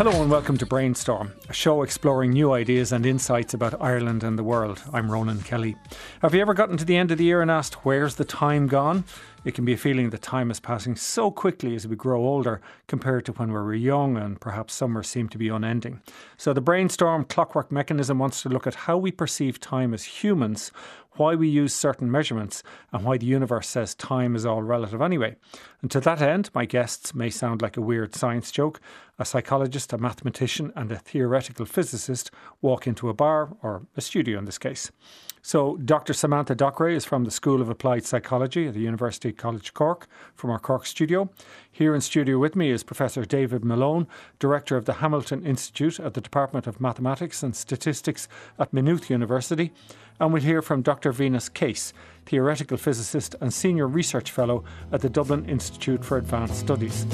Hello and welcome to Brainstorm, a show exploring new ideas and insights about Ireland and the world. I'm Ronan Kelly. Have you ever gotten to the end of the year and asked, where's the time gone? It can be a feeling that time is passing so quickly as we grow older compared to when we were young, and perhaps summer seemed to be unending. So the Brainstorm clockwork mechanism wants to look at how we perceive time as humans, why we use certain measurements, and why the universe says time is all relative anyway. And to that end, my guests may sound like a weird science joke. A psychologist, a mathematician and a theoretical physicist walk into a bar, or a studio in this case. So Dr. Samantha Dockeray is from the School of Applied Psychology at the University College Cork, from our Cork studio. Here in studio with me is Professor David Malone, Director of the Hamilton Institute at the Department of Mathematics and Statistics at Maynooth University. And we'll hear from Dr. Venus Case, Theoretical Physicist and Senior Research Fellow at the Dublin Institute for Advanced Studies.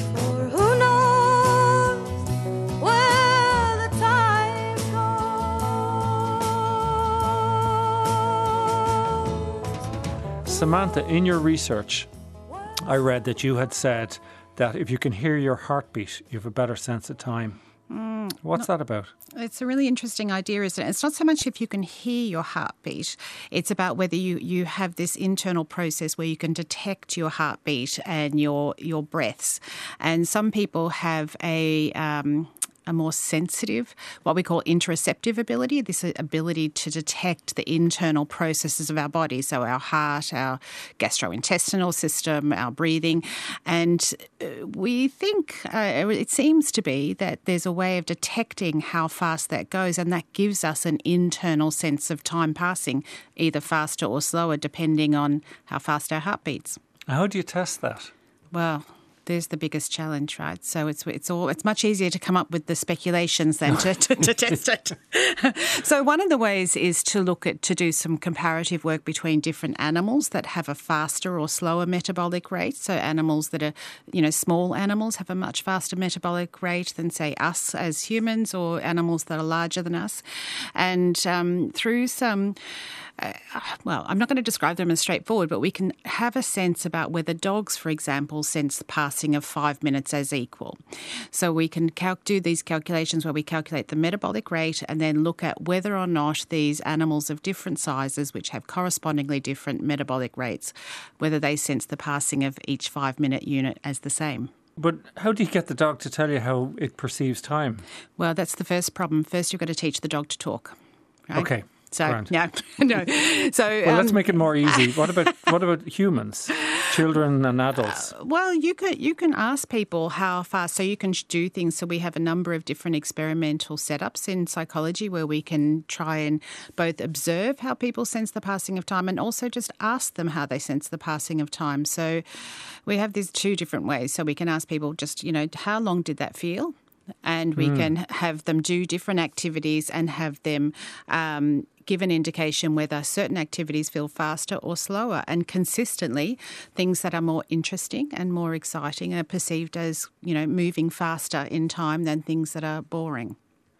Samantha, in your research, I read that you had said that if you can hear your heartbeat, you have a better sense of time. What's that about? It's a really interesting idea, isn't it? It's not so much if you can hear your heartbeat. It's about whether you have this internal process where you can detect your heartbeat and your breaths. And some people have a more sensitive, what we call interoceptive ability, this ability to detect the internal processes of our body, so our heart, our gastrointestinal system, our breathing. And we think, it seems to be that there's a way of detecting how fast that goes, and that gives us an internal sense of time passing, either faster or slower, depending on how fast our heart beats. How do you test that? Well, there's the biggest challenge, right? So it's much easier to come up with the speculations than to test it. So one of the ways is to do some comparative work between different animals that have a faster or slower metabolic rate. So animals that are, small animals have a much faster metabolic rate than, say, us as humans, or animals that are larger than us. And through some I'm not going to describe them as straightforward, but we can have a sense about whether dogs, for example, sense the passing of 5 minutes as equal. So we can do these calculations where we calculate the metabolic rate and then look at whether or not these animals of different sizes, which have correspondingly different metabolic rates, whether they sense the passing of each 5-minute unit as the same. But how do you get the dog to tell you how it perceives time? Well, that's the first problem. First, you've got to teach the dog to talk. Right? Okay. So Grand. no. So let's make it more easy. What about humans, children and adults? Well, you can ask people how fast. So you can do things. So we have a number of different experimental setups in psychology where we can try and both observe how people sense the passing of time and also just ask them how they sense the passing of time. So we have these two different ways. So we can ask people just, how long did that feel? And we can have them do different activities and have them give an indication whether certain activities feel faster or slower. And consistently, things that are more interesting and more exciting are perceived as, moving faster in time than things that are boring.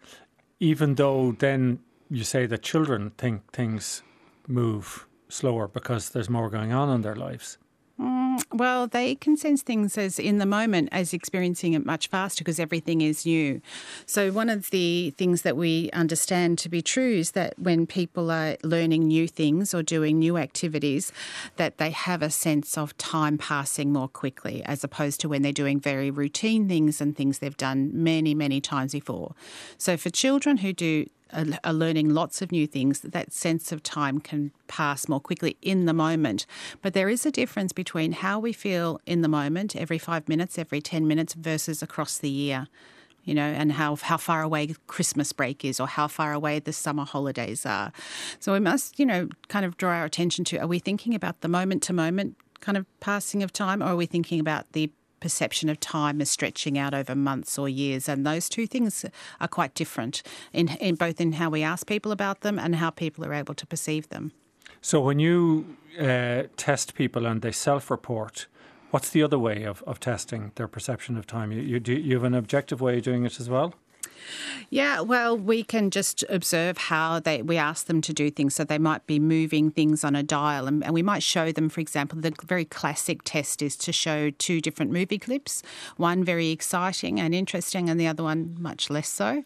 Even though then you say that children think things move slower because there's more going on in their lives. Well, they can sense things as in the moment as experiencing it much faster because everything is new. So one of the things that we understand to be true is that when people are learning new things or doing new activities, that they have a sense of time passing more quickly as opposed to when they're doing very routine things and things they've done many, many times before. So for children who are learning lots of new things, that sense of time can pass more quickly in the moment. But there is a difference between how we feel in the moment, every 5 minutes, every 10 minutes, versus across the year, and how far away Christmas break is or how far away the summer holidays are. So we must, kind of draw our attention to, are we thinking about the moment-to-moment kind of passing of time, or are we thinking about the perception of time as stretching out over months or years? And those two things are quite different in both in how we ask people about them and how people are able to perceive them. So when you test people and they self-report, what's the other way of testing their perception of time? You have an objective way of doing it as well? Yeah, well, we can just observe how we ask them to do things. So they might be moving things on a dial, and we might show them, for example, the very classic test is to show 2 different movie clips, one very exciting and interesting and the other one much less so.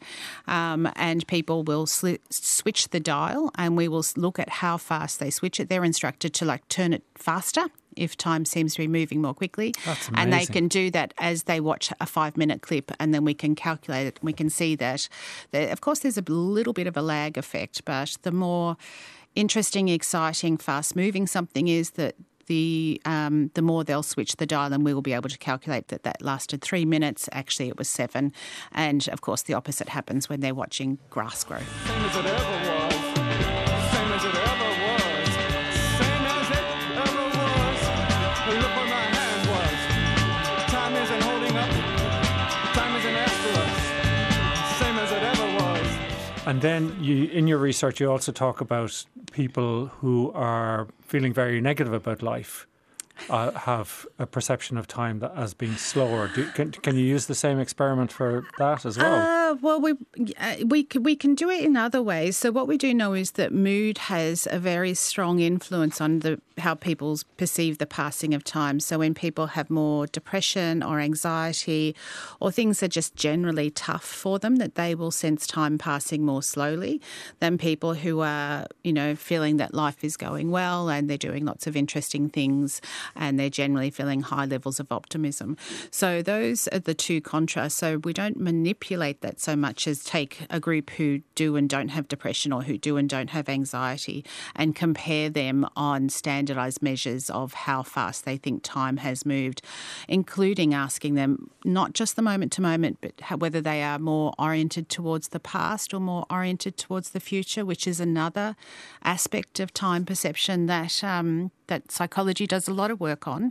And people will switch the dial, and we will look at how fast they switch it. They're instructed to turn it faster if time seems to be moving more quickly. That's amazing. And they can do that as they watch a 5-minute clip, and then we can calculate it. We can see that, of course, there's a little bit of a lag effect, but the more interesting, exciting, fast-moving something is, that the more they'll switch the dial, and we will be able to calculate that lasted 3 minutes. Actually, it was 7. And, of course, the opposite happens when they're watching grass grow. Same as it ever was. Same as it ever was. Same as it ever was. Look where my hand was. Time isn't holding up. Time isn't after us. Same as it ever was. And then in your research, you also talk about people who are feeling very negative about life, have a perception of time that as being slower. Can you use the same experiment for that as well? Well, we can do it in other ways. So what we do know is that mood has a very strong influence on how people perceive the passing of time. So when people have more depression or anxiety, or things are just generally tough for them, that they will sense time passing more slowly than people who are, feeling that life is going well and they're doing lots of interesting things, and they're generally feeling high levels of optimism. So those are the 2 contrasts. So we don't manipulate that so much as take a group who do and don't have depression, or who do and don't have anxiety, and compare them on standardised measures of how fast they think time has moved, including asking them not just the moment to moment, but whether they are more oriented towards the past or more oriented towards the future, which is another aspect of time perception that psychology does a lot of work on.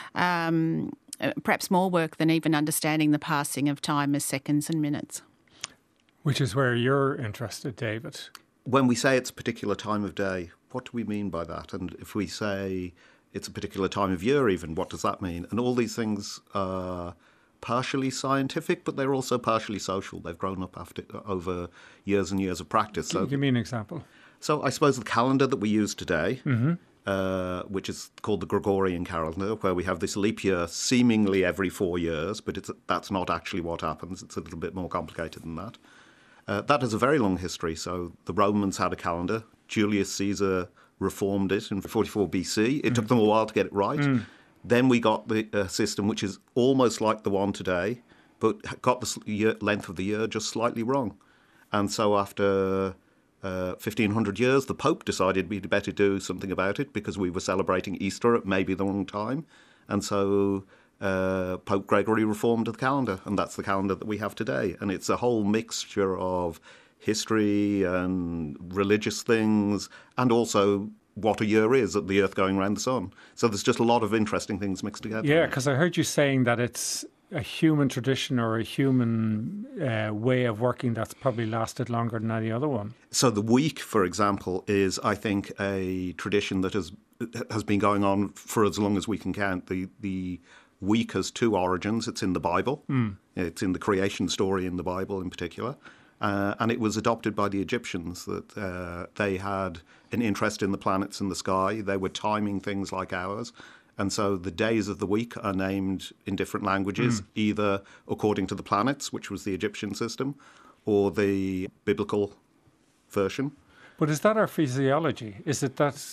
Perhaps more work than even understanding the passing of time as seconds and minutes. Which is where you're interested, David. When we say it's a particular time of day, what do we mean by that? And if we say it's a particular time of year even, what does that mean? And all these things are partially scientific, but they're also partially social. They've grown up over years and years of practice. So, give me an example. So I suppose the calendar that we use today, which is called the Gregorian calendar, where we have this leap year seemingly every 4 years, but that's not actually what happens. It's a little bit more complicated than that. That has a very long history. So the Romans had a calendar. Julius Caesar reformed it in 44 BC. It took them a while to get it right. Then we got the system which is almost like the one today, but got the length of the year just slightly wrong. And so after 1,500 years, the Pope decided we'd better do something about it, because we were celebrating Easter at maybe the wrong time. And so Pope Gregory reformed the calendar, and that's the calendar that we have today. And it's a whole mixture of history and religious things, and also what a year is at the Earth going around the sun. So there's just a lot of interesting things mixed together. Yeah, because I heard you saying that it's a human tradition or a human way of working that's probably lasted longer than any other one. So the week, for example, is, I think, a tradition that has been going on for as long as we can count. The week has 2 origins. It's in the Bible. It's in the creation story in the Bible in particular. And it was adopted by the Egyptians, that they had an interest in the planets in the sky. They were timing things like ours. And so the days of the week are named in different languages, either according to the planets, which was the Egyptian system, or the biblical version. But is that our physiology? Is it that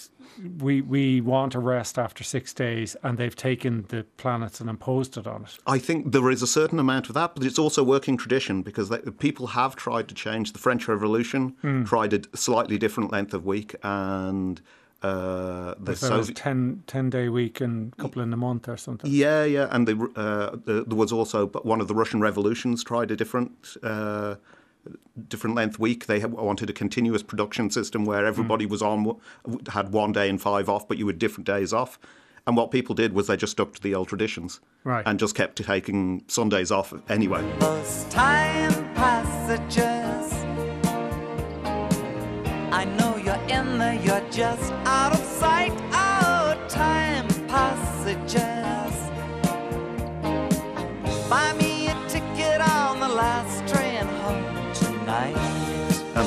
we want a rest after 6 days and they've taken the planets and imposed it on it? I think there is a certain amount of that, but it's also working tradition, because people have tried to change. The French Revolution tried a slightly different length of week, and the Soviet 10-day week and a couple in a month or something. Yeah, and there was also one of the Russian revolutions tried a different length week. They wanted a continuous production system where everybody had 1 day and 5 off, but you had different days off. And what people did was they just stuck to the old traditions, right, and just kept taking Sundays off anyway. Those time passages, I know you're in there, you're just out of sight. Oh, time passages, buy me a ticket on the last train home.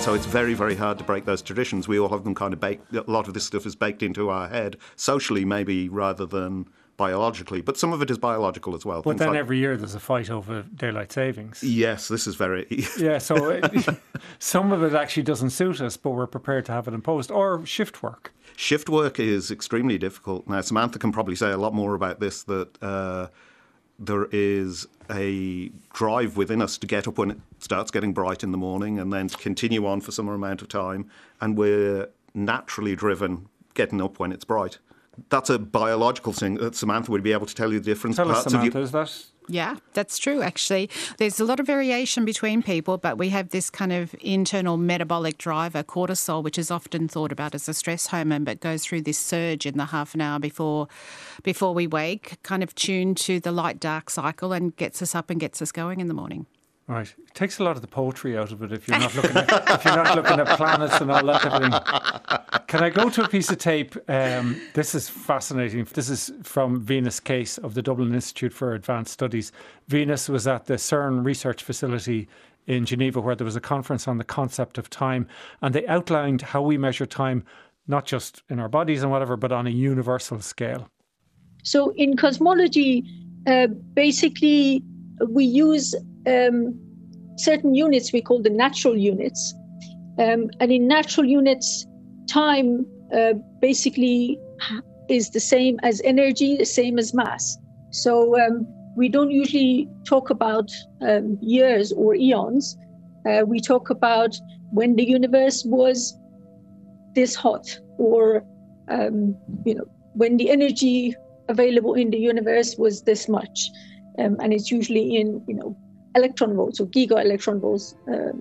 so it's very, very hard to break those traditions. We all have them kind of baked. A lot of this stuff is baked into our head, socially maybe rather than biologically, but some of it is biological as well. But Things then like, every year there's a fight over daylight savings. yes, this is very... Yeah, so some of it actually doesn't suit us, but we're prepared to have it imposed. Or shift work. Shift work is extremely difficult. Now, Samantha can probably say a lot more about this, that there is a drive within us to get up when it starts getting bright in the morning and then to continue on for some amount of time. And we're naturally driven getting up when it's bright. That's a biological thing that Samantha would be able to tell you the different Tell us, parts Samantha, of you. is that? Yeah, that's true, actually. There's a lot of variation between people, but we have this kind of internal metabolic driver, cortisol, which is often thought about as a stress hormone, but goes through this surge in the half an hour before we wake, kind of tuned to the light-dark cycle and gets us up and gets us going in the morning. Right. It takes a lot of the poetry out of it if you're not looking at planets and all that type of thing. Can I go to a piece of tape? This is fascinating. This is from Venus Case of the Dublin Institute for Advanced Studies. Venus was at the CERN research facility in Geneva where there was a conference on the concept of time, and they outlined how we measure time, not just in our bodies and whatever, but on a universal scale. So in cosmology, basically we use certain units we call the natural units. And in natural units, time basically is the same as energy, the same as mass. So we don't usually talk about years or eons. We talk about when the universe was this hot, or when the energy available in the universe was this much. And it's usually in, electron volts or giga electron volts.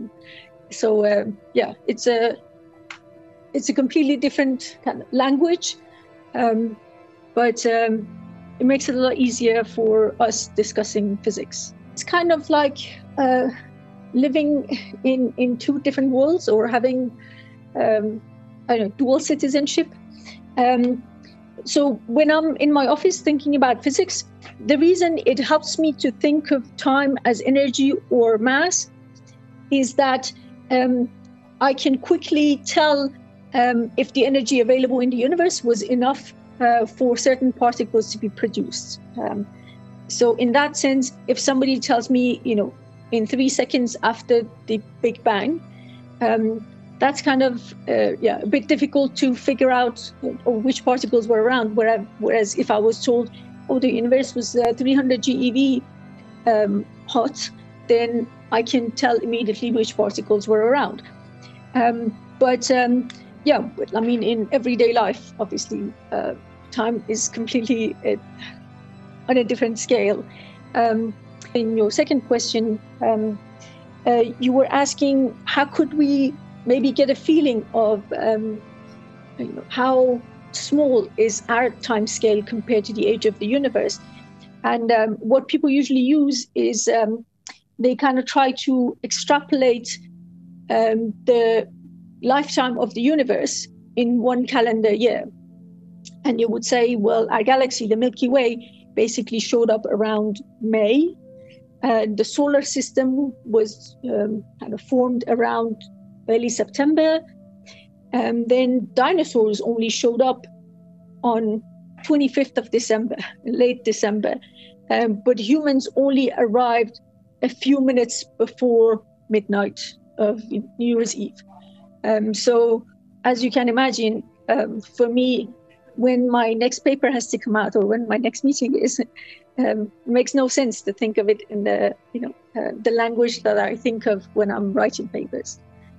It's a completely different kind of language, but it makes it a lot easier for us discussing physics. It's kind of like living in two different worlds, or having dual citizenship. So when I'm in my office thinking about physics, the reason it helps me to think of time as energy or mass is that I can quickly tell if the energy available in the universe was enough for certain particles to be produced. So in that sense, if somebody tells me, in 3 seconds after the Big Bang, that's kind of a bit difficult to figure out which particles were around. Whereas if I was told, the universe was 300 GeV hot, then I can tell immediately which particles were around. But in everyday life, obviously, time is completely on a different scale. In your second question, you were asking how could we maybe get a feeling of how small is our time scale compared to the age of the universe. And what people usually use is they kind of try to extrapolate the lifetime of the universe in one calendar year. And you would say, well, our galaxy, the Milky Way, basically showed up around May. The solar system was kind of formed around early September. Then dinosaurs only showed up on 25th of December, late December. But humans only arrived a few minutes before midnight of New Year's Eve. So as you can imagine, for me, when my next paper has to come out or when my next meeting is, it makes no sense to think of it in the language that I think of when I'm writing papers.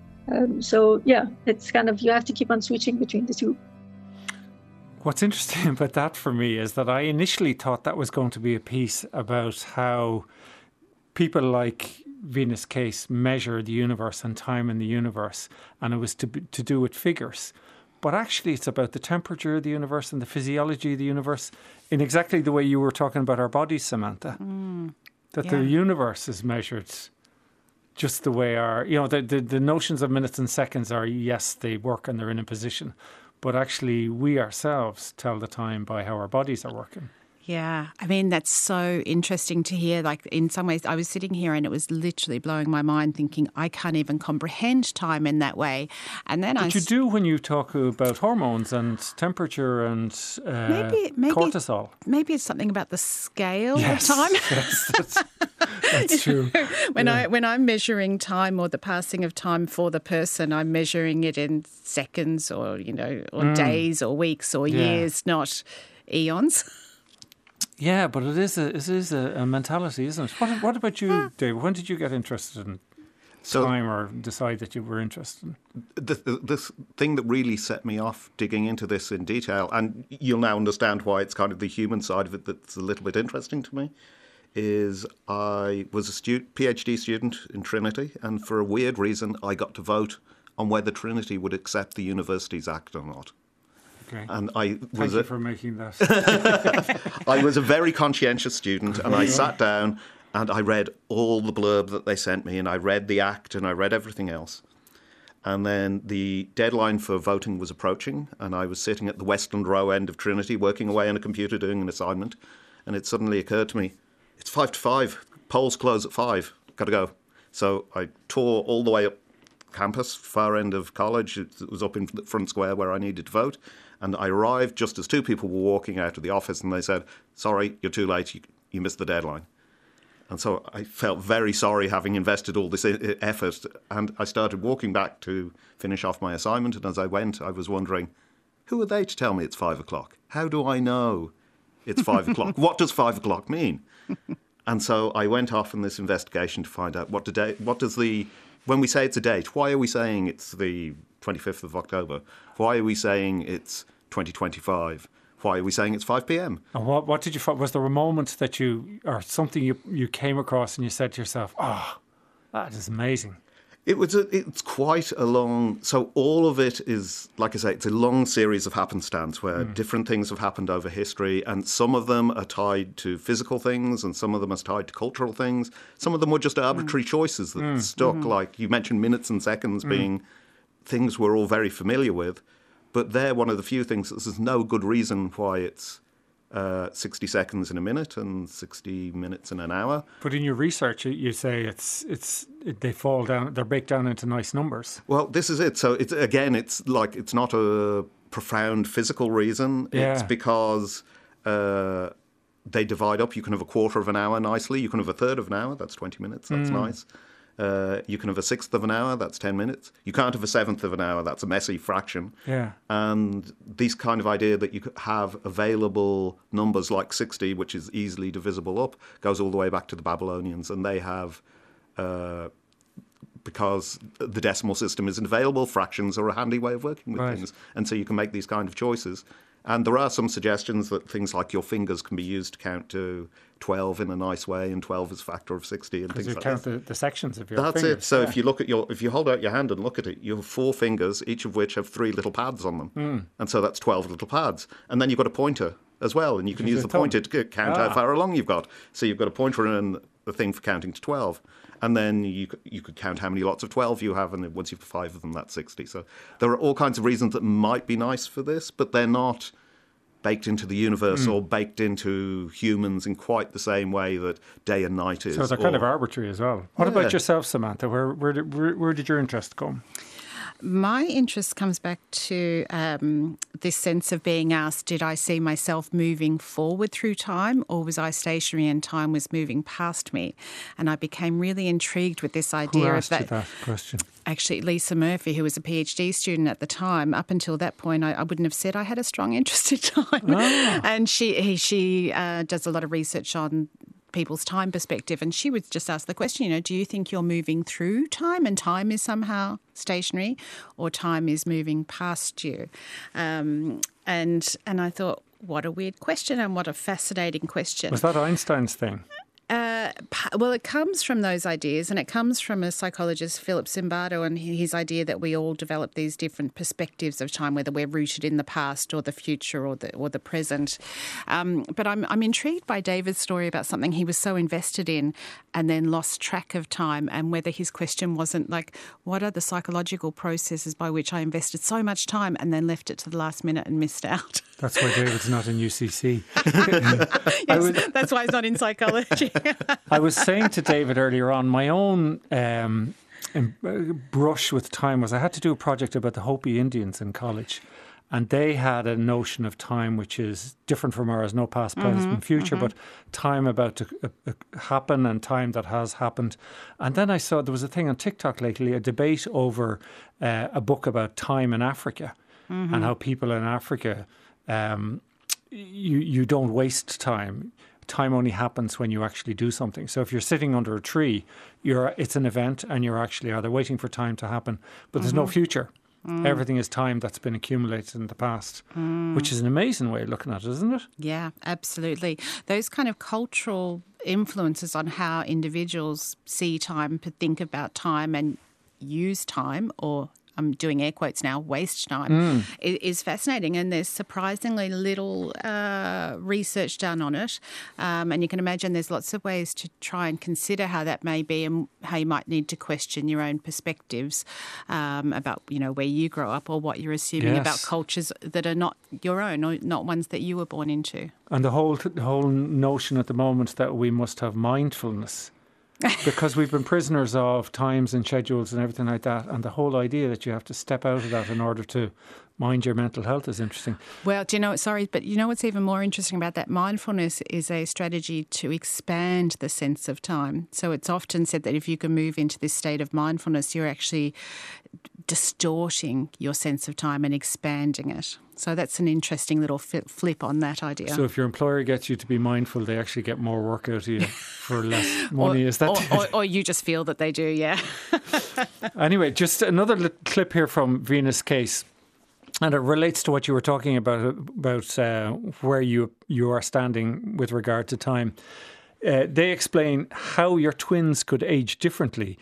It's kind of, you have to keep on switching between the two. What's interesting about that for me is that I initially thought that was going to be a piece about how people like Venus Case measure the universe and time in the universe, and it was to do with figures. But actually it's about the temperature of the universe and the physiology of the universe in exactly the way you were talking about our bodies, Samantha. The universe is measured just the way the notions of minutes and seconds are, yes, they work and they're in a position. But actually, we ourselves tell the time by how our bodies are working. Yeah, I mean, that's so interesting to hear. Like, in some ways, I was sitting here and it was literally blowing my mind thinking, I can't even comprehend time in that way. And then But you do when you talk about hormones and temperature and maybe cortisol. Maybe it's something about the scale Yes, of time. yes, that's true. When I'm measuring time or the passing of time for the person, I'm measuring it in seconds or, or days or weeks or years, not eons. Yeah, but it is a mentality, isn't it? What about you, Dave? When did you get interested in time or decide that you were interested? This thing that really set me off digging into this in detail, and you'll now understand why it's kind of the human side of it that's a little bit interesting to me, is I was a PhD student in Trinity, and for a weird reason, I got to vote on whether Trinity would accept the Universities Act or not. Okay. And Thank you for making that. I was a very conscientious student, and I sat down and I read all the blurb that they sent me, and I read the Act, and I read everything else. And then the deadline for voting was approaching, and I was sitting at the Westland Row end of Trinity, working away on a computer doing an assignment, and it suddenly occurred to me, it's 5 to 5, polls close at 5, got to go. So I tore all the way up campus, far end of college. It was up in the front square where I needed to vote. And I arrived just as 2 people were walking out of the office, and they said, sorry, you're too late, you missed the deadline. And so I felt very sorry having invested all this effort, and I started walking back to finish off my assignment, and as I went, I was wondering, who are they to tell me it's 5 o'clock? How do I know it's 5 o'clock? What does 5 o'clock mean? And so I went off on this investigation to find out when we say it's a date, why are we saying it's the 25th of October? Why are we saying it's 2025? Why are we saying it's 5 p.m? And what did you find? Was there a moment that something you came across and you said to yourself, that is amazing? It's quite a long... So all of it is, like I say, it's a long series of happenstance where different things have happened over history, and some of them are tied to physical things and some of them are tied to cultural things. Some of them were just arbitrary choices that stuck, like you mentioned minutes and seconds being things we're all very familiar with. But they're one of the few things that there's no good reason why it's 60 seconds in a minute and 60 minutes in an hour. But in your research, you say they fall down, they break down into nice numbers. Well, this is it. So it's not a profound physical reason. Yeah. It's because they divide up. You can have a quarter of an hour nicely. You can have a third of an hour. That's 20 minutes. That's nice. You can have a sixth of an hour, that's 10 minutes. You can't have a seventh of an hour, that's a messy fraction. Yeah. And this kind of idea that you could have available numbers like 60, which is easily divisible up, goes all the way back to the Babylonians. And they have, because the decimal system isn't available, fractions are a handy way of working with things. And so you can make these kind of choices. And there are some suggestions that things like your fingers can be used to count to 12 in a nice way, and 12 is a factor of 60 and things like that. Because you count the sections of your fingers. That's it. So if you look at if you hold out your hand and look at it, you have 4 fingers, each of which have 3 little pads on them. And so that's 12 little pads. And then you've got a pointer as well, and you can use the pointer to count how far along you've got. So you've got a pointer and a thing for counting to 12. And then you could count how many lots of 12 you have, and once you've 5 of them, that's 60. So there are all kinds of reasons that might be nice for this, but they're not baked into the universe or baked into humans in quite the same way that day and night is. So they're kind of arbitrary as well. What about yourself, Samantha? Where did your interest come? My interest comes back to this sense of being asked, did I see myself moving forward through time, or was I stationary and time was moving past me? And I became really intrigued with this idea Who asked of you that question? Actually, Lisa Murphy, who was a PhD student at the time. Up until that point, I wouldn't have said I had a strong interest in time. And she does a lot of research on people's time perspective, and she would just ask the question, do you think you're moving through time and time is somehow stationary, or time is moving past you? And I thought, what a weird question and what a fascinating question. Was that Einstein's thing? Well, it comes from those ideas, and it comes from a psychologist, Philip Zimbardo, and his idea that we all develop these different perspectives of time, whether we're rooted in the past or the future or the present. But I'm intrigued by David's story about something he was so invested in and then lost track of time, and whether his question wasn't like, what are the psychological processes by which I invested so much time and then left it to the last minute and missed out? That's why David's not in UCC. Yes, that's why he's not in psychology. I was saying to David earlier on, my own brush with time was I had to do a project about the Hopi Indians in college. And they had a notion of time which is different from ours, no past, present, and future, but time about to happen and time that has happened. And then I saw there was a thing on TikTok lately, a debate over a book about time in Africa and how people in Africa, you don't waste time. Time only happens when you actually do something. So if you're sitting under a tree, it's an event and you're actually either waiting for time to happen, but there's no future. Everything is time that's been accumulated in the past, which is an amazing way of looking at it, isn't it? Yeah, absolutely. Those kind of cultural influences on how individuals see time, think about time and use time, or I'm doing air quotes now, waste time, is fascinating. And there's surprisingly little research done on it. And you can imagine there's lots of ways to try and consider how that may be and how you might need to question your own perspectives about, where you grow up or what you're assuming about cultures that are not your own or not ones that you were born into. And the whole notion at the moment that we must have mindfulness. Because we've been prisoners of times and schedules and everything like that. And the whole idea that you have to step out of that in order to mind your mental health is interesting. Well, but you know what's even more interesting about that? Mindfulness is a strategy to expand the sense of time. So it's often said that if you can move into this state of mindfulness, you're actually distorting your sense of time and expanding it. So that's an interesting little flip on that idea. So if your employer gets you to be mindful, they actually get more work out of you for less money. Or you just feel that they do, yeah. Anyway, just another clip here from Venus Case. And it relates to what you were talking about where you are standing with regard to time. They explain how your twins could age differently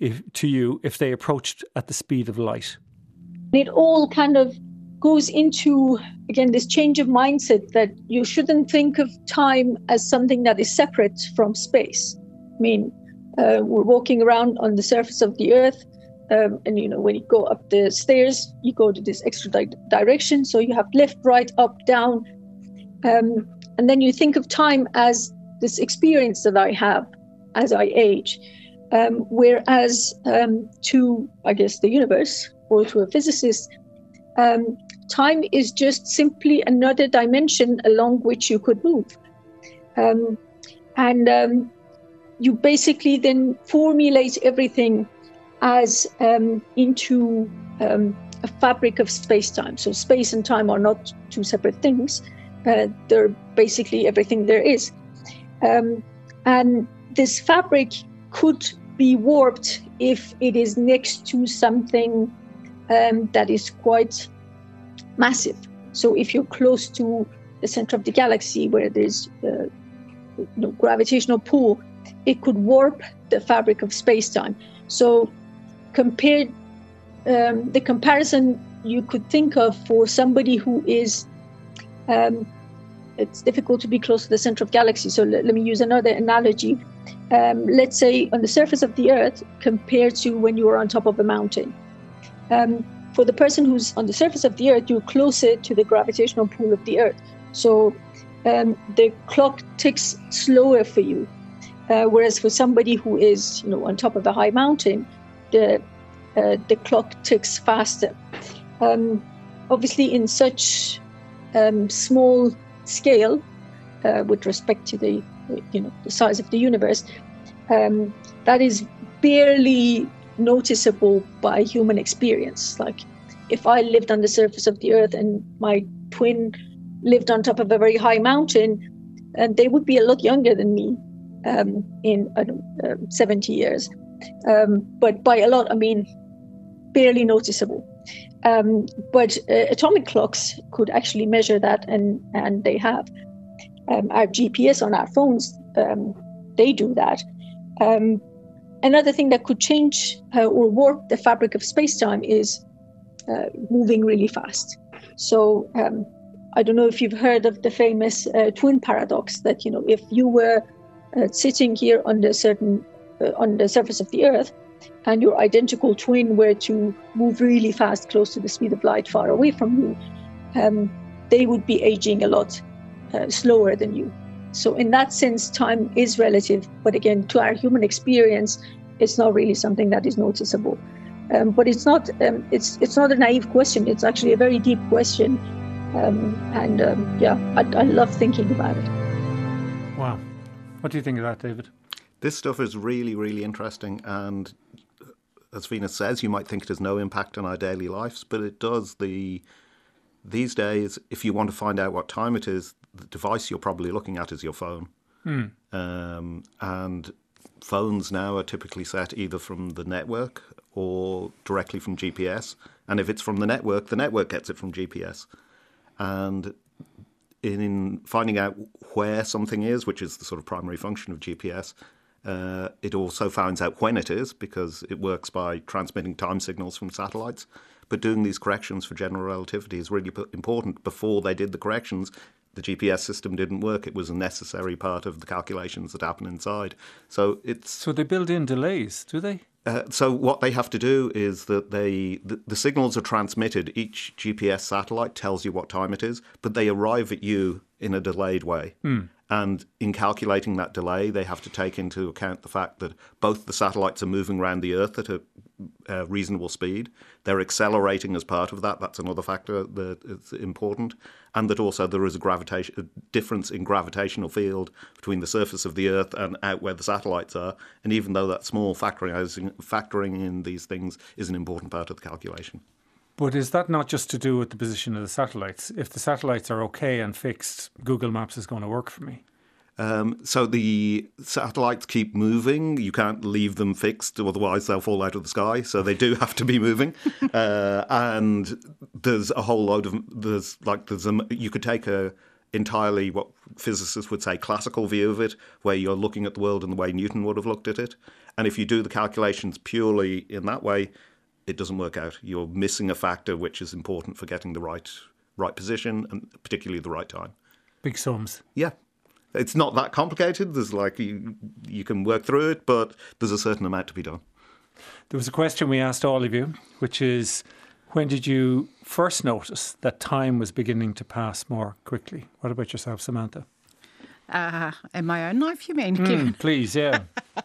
if they approached at the speed of light. It all kind of goes into, again, this change of mindset that you shouldn't think of time as something that is separate from space. I mean, we're walking around on the surface of the Earth, and when you go up the stairs, you go to this extra direction. So you have left, right, up, down, and then you think of time as this experience that I have as I age. Whereas to, I guess, the universe or to a physicist, time is just simply another dimension along which you could move. And you basically then formulate everything as into a fabric of space-time. So space and time are not two separate things. They're basically everything there is. And this fabric could be warped if it is next to something that is quite massive. So if you're close to the center of the galaxy where there's gravitational pull, it could warp the fabric of space-time. So the comparison you could think of for somebody who is, it's difficult to be close to the center of the galaxy. So let me use another analogy. Let's say on the surface of the Earth compared to when you are on top of a mountain. For the person who's on the surface of the Earth, you're closer to the gravitational pull of the Earth. So the clock ticks slower for you. Whereas for somebody who is, on top of a high mountain, the clock ticks faster. Obviously, in such small scale, with respect to the size of the universe, that is barely noticeable by human experience. Like if I lived on the surface of the Earth and my twin lived on top of a very high mountain, and they would be a lot younger than me in 70 years. But by a lot, I mean barely noticeable. But atomic clocks could actually measure that, and they have. Our GPS on our phones they do that. Another thing that could change or warp the fabric of space-time is moving really fast. So I don't know if you've heard of the famous twin paradox, that, if you were sitting here on the surface of the Earth, and your identical twin were to move really fast, close to the speed of light, far away from you, they would be aging a lot slower than you. So in that sense, time is relative, but again, to our human experience, it's not really something that is noticeable. But it's not a naive question. It's actually a very deep question, I love thinking about it. Wow, what do you think of that, David? This stuff is really, really interesting, and as Venus says, you might think it has no impact on our daily lives, but it does. These days, if you want to find out what time it is, the device you're probably looking at is your phone. And phones now are typically set either from the network or directly from GPS. And if it's from the network gets it from GPS. And in finding out where something is, which is the sort of primary function of GPS, it also finds out when it is, because it works by transmitting time signals from satellites. But doing these corrections for general relativity is really important. Before they did the corrections, the GPS system didn't work. It was a necessary part of the calculations that happen inside. So they build in delays, do they? So what they have to do is that the signals are transmitted. Each GPS satellite tells you what time it is, but they arrive at you in a delayed way. And in calculating that delay, they have to take into account the fact that both the satellites are moving around the Earth at a reasonable speed. They're accelerating as part of that. That's another factor that is important. And that also there is a difference in gravitational field between the surface of the Earth and out where the satellites are. And even though that small factoring in these things is an important part of the calculation. But is that not just to do with the position of the satellites? If the satellites are okay and fixed, Google Maps is going to work for me. So the satellites keep moving. You can't leave them fixed, otherwise they'll fall out of the sky. So they do have to be moving. And there's a whole load of you could take a entirely what physicists would say classical view of it, where you're looking at the world in the way Newton would have looked at it. And if you do the calculations purely in that way, it doesn't work out. You're missing a factor which is important for getting the right position and particularly the right time. Big sums. Yeah. It's not that complicated. There's you can work through it, but there's a certain amount to be done. There was a question we asked all of you, which is, when did you first notice that time was beginning to pass more quickly? What about yourself, Samantha? In my own life, you mean? Please, yeah.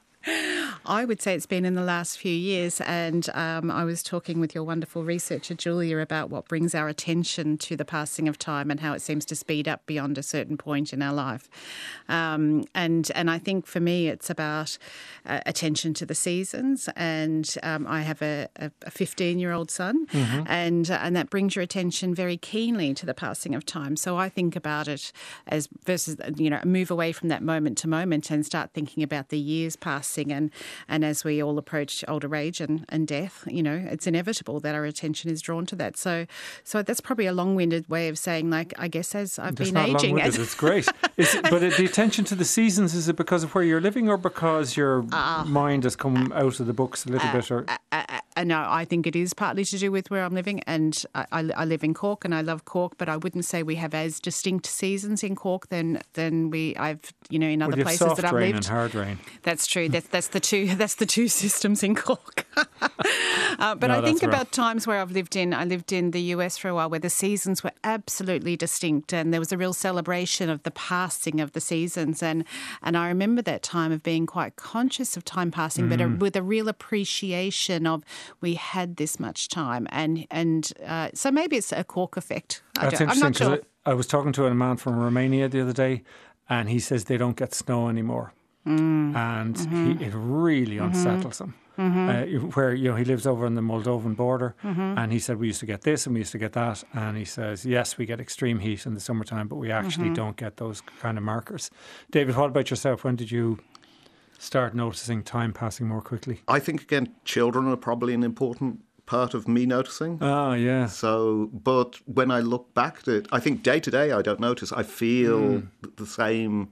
I would say it's been in the last few years, and I was talking with your wonderful researcher, Julia, about what brings our attention to the passing of time and how it seems to speed up beyond a certain point in our life. And I think for me it's about attention to the seasons, and I have a 15-year-old son, and that brings your attention very keenly to the passing of time. So I think about it as versus, move away from that moment to moment and start thinking about the years passing, and as we all approach older age and death, it's inevitable that our attention is drawn to that. So that's probably a long-winded way of saying, I guess as I've been aging. It's great. But the attention to the seasons, is it because of where you're living or because your mind has come out of the books a little bit? Or? No, I think it is partly to do with where I'm living, and I live in Cork and I love Cork, but I wouldn't say we have as distinct seasons in Cork than I've in other places that I've lived. Soft rain and hard rain. That's true. That's the two systems in Cork. But I think about times where I lived in the US for a while, where the seasons were absolutely distinct, and there was a real celebration of the passing of the seasons, and I remember that time of being quite conscious of time passing, but with a real appreciation of we had this much time, and so maybe it's a Cork effect. That's interesting, because I was talking to a man from Romania the other day, and he says they don't get snow anymore. And it really unsettles him. Where he lives over on the Moldovan border, and he said we used to get this and we used to get that, and he says yes, we get extreme heat in the summertime, but we actually don't get those kind of markers. David, what about yourself? When did you start noticing time passing more quickly? I think again, children are probably an important part of me noticing. Ah, yeah. So, but when I look back at it, I think day to day I don't notice. I feel the same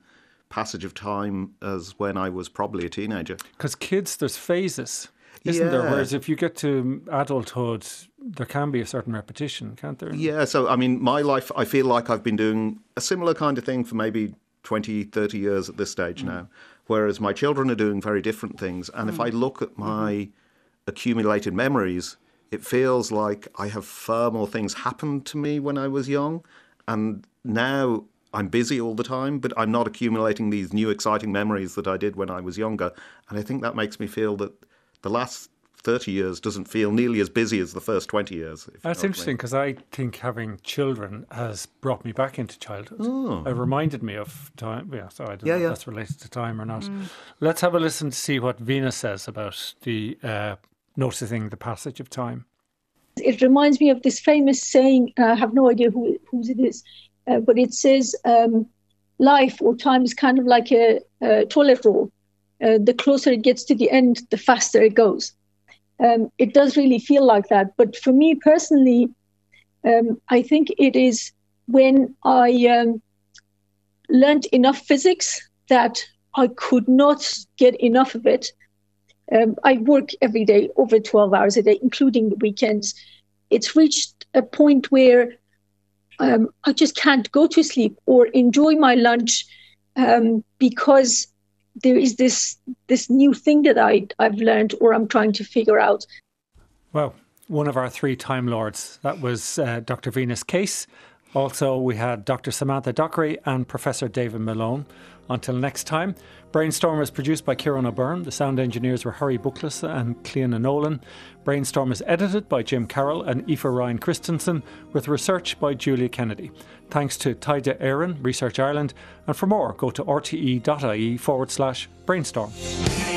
passage of time as when I was probably a teenager. Because kids, there's phases, isn't there? Yeah. Whereas if you get to adulthood, there can be a certain repetition, can't there? Yeah, so I mean, my life, I feel like I've been doing a similar kind of thing for maybe 20, 30 years at this stage now, whereas my children are doing very different things. And if I look at my accumulated memories, it feels like I have far more things happened to me when I was young. And now I'm busy all the time, but I'm not accumulating these new exciting memories that I did when I was younger. And I think that makes me feel that the last 30 years doesn't feel nearly as busy as the first 20 years. If you know That's what I mean. interesting because I think having children has brought me back into childhood. It reminded me of time. Yeah, so I don't know if that's related to time or not. Let's have a listen to see what Venus says about the noticing the passage of time. It reminds me of this famous saying, I have no idea whose it is, but it says life or time is kind of like a toilet roll. The closer it gets to the end, the faster it goes. It does really feel like that. But for me personally, I think it is when I learned enough physics that I could not get enough of it. I work every day, over 12 hours a day, including the weekends. It's reached a point where I just can't go to sleep or enjoy my lunch because there is this new thing that I've learned or I'm trying to figure out. Well, one of our 3 Time Lords, that was Dr. Venus Case. Also, we had Dr. Samantha Dockery and Professor David Malone. Until next time, Brainstorm is produced by Kieran O'Byrne. The sound engineers were Harry Buckles and Cleona Nolan. Brainstorm is edited by Jim Carroll and Aoife Ryan Christensen, with research by Julia Kennedy. Thanks to Taida Aaron, Research Ireland. And for more, go to rte.ie/brainstorm.